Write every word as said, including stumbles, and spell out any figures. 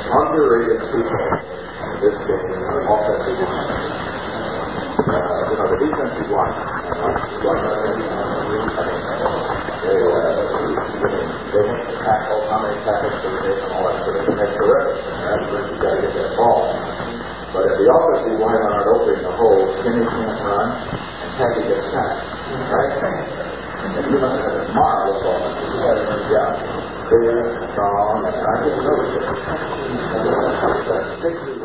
underrated people in this game are offensive defense. Uh, you know, the defensive line. Uh, like, I mean, they, uh, they make the tackle, how many tackles do they make and all that, so they can make the rest. That's when you got to get that ball. But if the offensive linemen aren't opening the hole, Kenny can't run, and Teddy gets sacked. Right? And you must have a marvelous offensive line. Yeah. Big, strong, and I didn't notice it.